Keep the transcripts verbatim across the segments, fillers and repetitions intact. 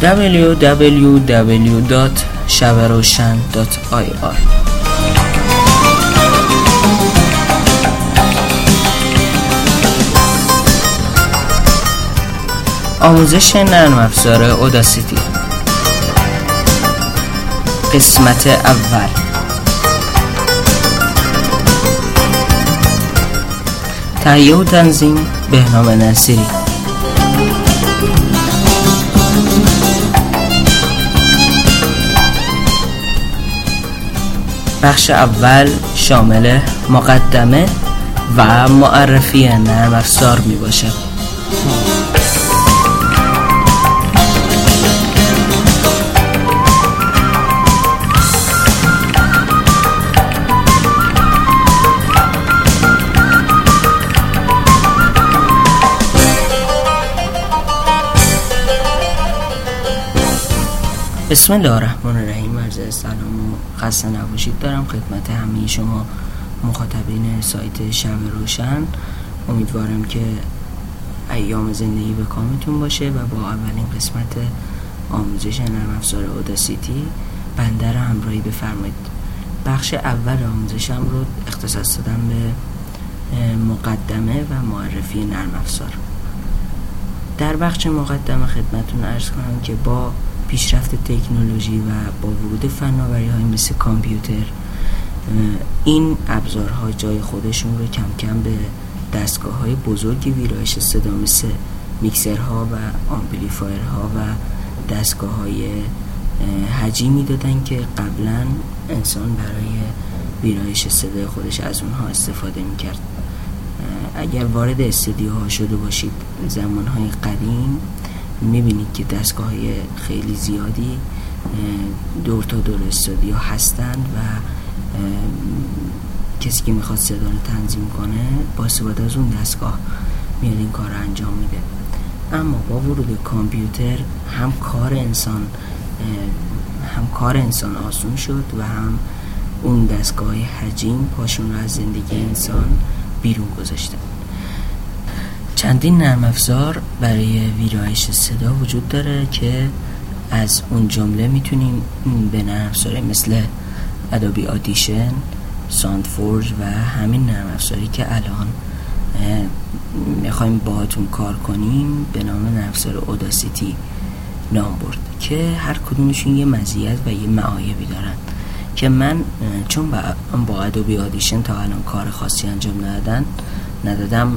دبلیو دبلیو دبلیو دات شب روشن دات آی آر. آموزش نرم افزار اوداسیتی، قسمت اول. تهیه و تنظیم بهنام نصیری. بخش اول شامل مقدمه و معرفی نرم افزار می باشد. بسم الله الرحمن الرحیم. عرض سلام و خسته نباشید دارم خدمت همه شما مخاطبین سایت شب روشن. امیدوارم که ایام زندگی به کامتون باشه و با اولین قسمت آموزش نرم افزار اوداسیتی بنده را همراهی بفرمایید. بخش اول آموزشم رو اختصاص دادم به مقدمه و معرفی نرم افزار. در بخش مقدمه خدمتتون عرض کنم که با پیشرفت تکنولوژی و با ورود فناوری‌های مثل کامپیوتر، این ابزارها جای خودشون رو کم کم به دستگاه‌های بزرگی ویرایش صدا مثل میکسرها و آمپلیفایرها و دستگاه‌های حجیمی دادن که قبلا انسان برای ویرایش صدای خودش از اونها استفاده می‌کرد. اگر وارد استودیوها شده باشید زمان‌های قدیم، میبینید که دستگاه‌های خیلی زیادی دور تا دور استودیو هستند و کسی که میخواد صدا رو تنظیم کنه با استفاده از اون دستگاه میاد این کار رو انجام میده. اما با ورود کامپیوتر هم کار انسان هم کار انسان آسون شد و هم اون دستگاه حجیم پاشون رو از زندگی انسان بیرون گذاشتن. چندین نرم افزار برای ویرایش صدا وجود داره که از اون جمله میتونیم به نرم افزاری مثل ادوبی آدیشن، ساند فورج و همین نرم افزاری که الان میخوایم باهاتون کار کنیم به نام نرم افزار اوداسیتی نام برد که هر کدومشون یه مزیت و یه معایبی دارن که من چون با ادوبی آدیشن تا الان کار خاصی انجام ندادن ندادم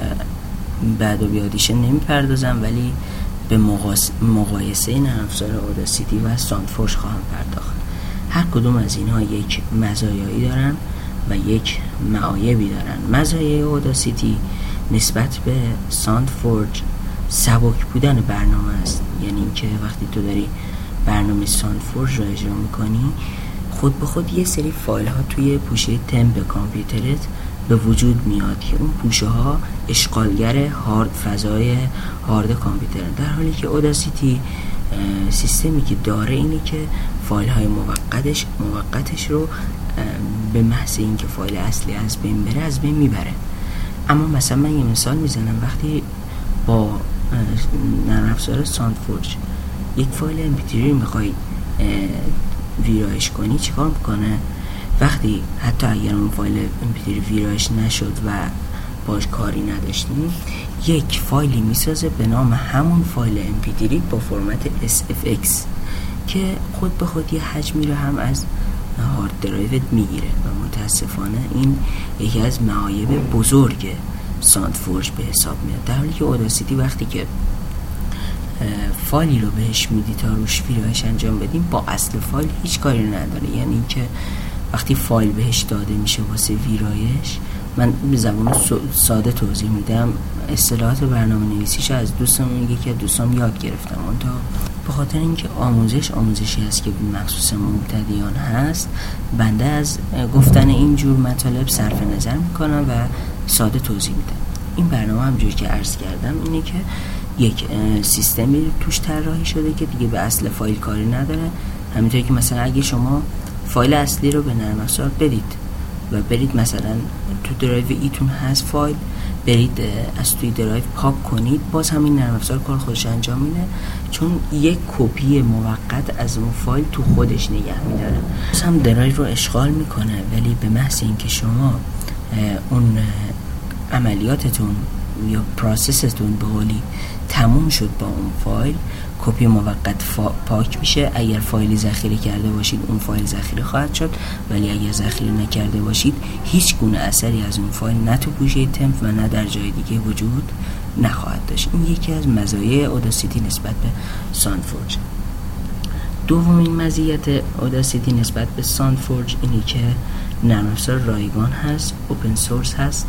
به ادوبی آدیشن نمیپردازم، ولی به مقایسه نرم افزار اوداسیتی و ساند فورج خواهم پرداخت. هر کدوم از اینها یک مزایایی دارن و یک معایبی دارن. مزایای اوداسیتی نسبت به ساند فورج سبک بودن برنامه است، یعنی اینکه وقتی تو داری برنامه ساند فورج رو اجرا میکنی خود به خود یه سری فایل ها توی پوشه تمپ کامپیوترت به وجود میاد که اون پوشه ها اشغالگر هارد فضای هارد کامپیوتر، در حالی که اوداسیتی سیستمی که داره اینه که فایل های موقتش موقتش رو به محض اینکه فایل اصلی از بین بره از بین میبره. اما مثلا من یه مثال میزنم، وقتی با نرم افزار ساند فورج یک فایل ام پی تری میخوای ویرایش کنی چیکار میکنه؟ وقتی حتی اگر اون فایل ام پی تری ویرایش نشد و باش کاری نداشتیم، یک فایلی میسازه به نام همون فایل ام پی تری با فرمت اس اف ایکس که خود به خود یه حجمی رو هم از هارد درایوت میگیره و متاسفانه این یکی از معایب بزرگ ساند فورج به حساب میاد. در حالی که اوداسیتی وقتی که فایلی رو بهش میدی تا روش ویرایش انجام بدیم با اصل فایل هیچ کاری نداره. یعنی اینکه وقتی فایل بهش داده میشه واسه ویرایش، من به زبان ساده توضیح میدم، اصطلاحات برنامه نویسیش از دوستم میگه که دوستام یاد گرفتم اون تا به خاطر اینکه آموزش آموزشی هست که مخصوص مبتدیان هست، بنده از گفتن اینجور مطالب صرف نظر میکنم و ساده توضیح میدم. این برنامه همونجوری که عرض کردم اینه که یک سیستمی توش طراحی شده که دیگه به اصل فایل کاری نداره. همینطوری که مثلا اگه شما فایل اصلی رو به نرم افزار بدید و برید مثلا تو درایو ایتون هست فایل برید از توی درایو پاک کنید، باز همین نرم افزار کار خودش انجام میده، چون یک کپی موقت از اون فایل تو خودش نگه میداره. باز هم درایو رو اشغال میکنه، ولی به محض اینکه شما اون عملیاتتون یا پروسستون به قولی تموم شد با اون فایل، کپی موقت فا... پاک میشه. اگر فایلی ذخیره کرده باشید اون فایل ذخیره خواهد شد، ولی اگر ذخیره نکرده باشید هیچ گونه اثری از اون فایل نه تو گوشه تمپ و نه در جای دیگه وجود نخواهد داشت. این یکی از مزایای اوداسیتی نسبت به ساندفورج. دومین مزیت اوداسیتی نسبت به ساندفورج اینی که نرم افزار رایگان هست، اوپن سورس هست.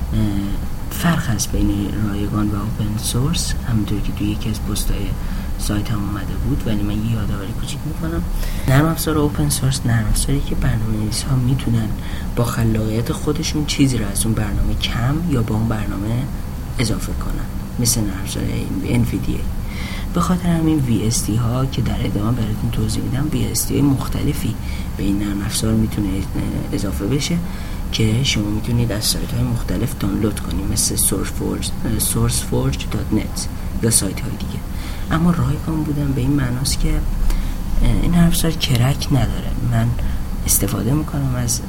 فرق هست بین رایگان و اوپن سورس، همونطور که توی یکی از پست‌های سایت هم اومده بود، ولی من یه یادآوری کوچیک میکنم. نرم افزار اوپن سورس نرم افزاری که برنامه‌نویس‌ها میتونن با خلاقیت خودشون چیزی رو از اون برنامه کم یا با اون برنامه اضافه کنن، مثل نرم افزار ان وی دی ای. به خاطر همین وی اس تی ها که در ادامه براتون توضیح میدم، وی اس تی های مختلفی به این نرم افزار میتونه اضافه بشه که شما میتونید از سایت های مختلف دانلود کنید، مثل سورس فورج دات نت یا سایت های دیگه. اما رایگان بودن به این معناست که این نرم افزار کرک نداره. من استفاده میکنم از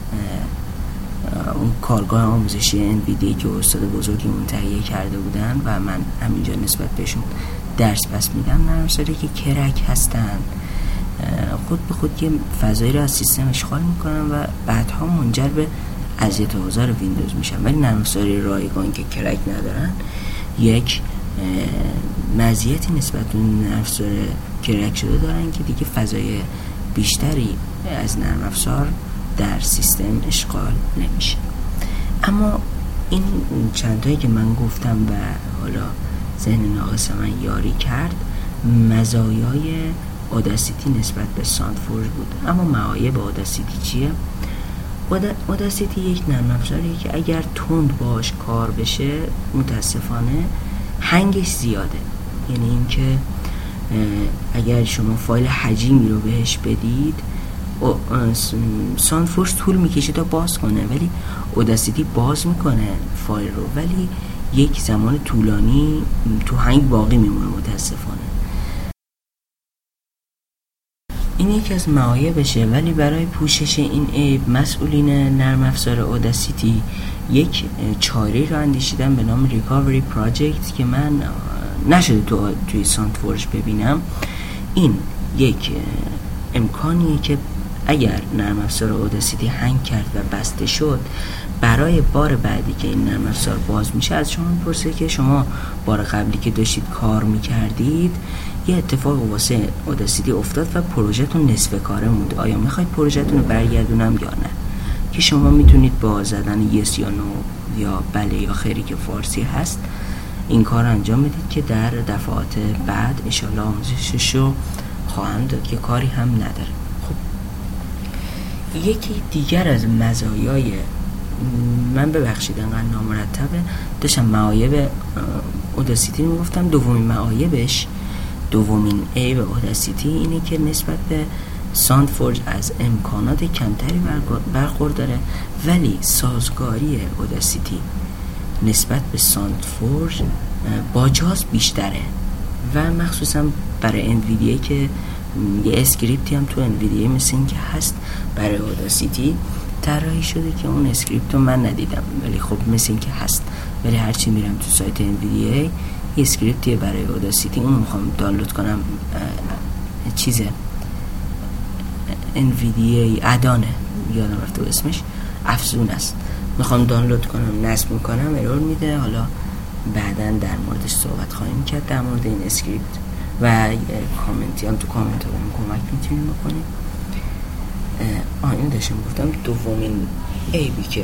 اون کارگاه آموزشی ان وی دی ای که استاد بزرگیمون تهیه کرده بودن و من همینجا نسبت بهشون درس پس میدم. نرم افزاری که کرک هستن خود به خود یه فضایی رو از سیستم اشغال میکنن و بعدها منجر به اذیت و آزار ویندوز میشن. ولی نرم افزاری رایگان که کرک ندارن یک مزیتی نسبت به نرم افزار کرک شده دارن که دیگه فضای بیشتری از نرم افزار در سیستم اشغال نمیشه. اما این چندتایی که من گفتم و حالا ذهن ناقص من یاری کرد، مزایای اوداسیتی نسبت به ساندفورج بود. اما معایب اوداسیتی چیه؟ اوداسیتی یک نرم افزاریه که اگر تند باش کار بشه متاسفانه هنگش زیاده. یعنی اینکه اگر شما فایل حجیمی رو بهش بدید، ساندفورج طول میکشه تا باز کنه، ولی اوداسیتی باز میکنه فایل رو، ولی یک زمان طولانی تو هنگ باقی میمونه متاسفانه. این یکی از معایبشه. ولی برای پوشش این عیب مسئولین نرم افزار اوداسیتی یک چاره رو اندیشیدن به نام ریکاوری پراجکت که من نشده تو توی ساندفورج ببینم. این یک امکانیه که اگر نرم افزار اوداسیتی هنگ کرد و بسته شد، برای بار بعدی که این نرم افزار باز میشه از شما میپرسه که شما بار قبلی که داشتید کار میکردید یه اتفاق واسه اوداسیتی افتاد و پروژهتون نصف کاره مونده، آیا میخواید پروژهتون رو برگردونم یا نه؟ که شما میتونید با زدن یس یا نو یا بله یا خیری که فارسی هست این کار انجام بدید که در دفعات بعد انشالله آموزشش رو خواهم داد که کاری هم نداره. خب یکی دیگر از مزایای من ببخشید انقدر نامرتبه داشتم معایب اوداسیتی میگفتم، دومین معایبش دومین عیب اوداسیتی اینه که نسبت به ساندفورج از امکانات کمتری برخورداره، ولی سازگاری اوداسیتی نسبت به ساندفورج با جاز بیشتره و مخصوصا برای ان وی دی ای که یه اسکریپتی هم تو ان وی دی ای مثل این که هست برای اوداسیتی طراحی شده که اون اسکریپت رو من ندیدم، ولی خب مثل این که هست. ولی هرچی میرم تو سایت ان وی دی ای یه اسکریپتیه برای اوداسیتی، اون میخوام دانلود کنم، چیزه ان وی دی ای ادانه یادم رفته اسمش، افزون است، میخوام دانلود کنم نصب میکنم ارور میده. حالا بعداً در موردش صحبت خواهیم کرد در مورد این اسکریپت و کامنتی هم تو کامنت ها بهم کمک میتونیم بکنیم. آه اینو داشتم گفتم دومین عیبی که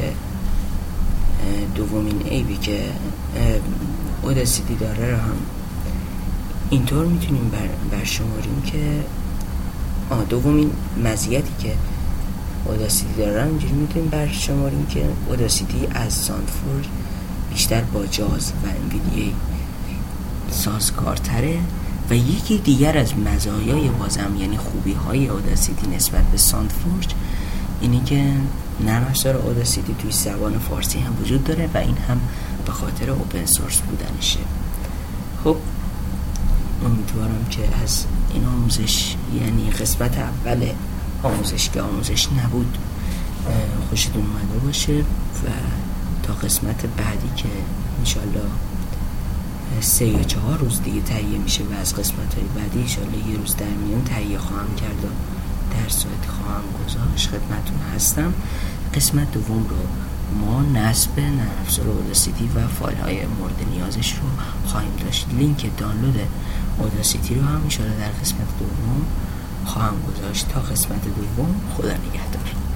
دومین عیبی که اوداسیتی داره رو هم اینطور میتونیم بر برشماریم که آه دومین مزیتی که اوداسیتی داره اینجوری میتونیم برشماریم که اوداسیتی از ساندفورج بیشتر با جاز و ان وی دی ای سازگارتره. و یکی دیگر از مزایای بازم یعنی خوبی های اوداسیتی نسبت به ساندفورج اینه که نرم افزار اوداسیتی توی زبان فارسی هم وجود داره و این هم به خاطر اوپن سورس بودنشه. خب امیدوارم که از این آموزش، یعنی قسمت اول آموزش که آموزش نبود، خوشتون اومده باشه و تا قسمت بعدی که انشالله سه یا چهار روز دیگه تهیه میشه و از قسمت های بعدی انشالله یه روز در میان تهیه خواهم کرد و در سایت خواهم گذاشت خدمتون هستم. قسمت دوم رو ما نصب نرم افزار اوداسیتی و فایل های مورد نیازش رو خواهیم داشت. لینک دانلود اوداسیتی رو هم انشالله در قسمت دوم خواهم گذاشت. تا قسمت دوم، خدا نگهدار.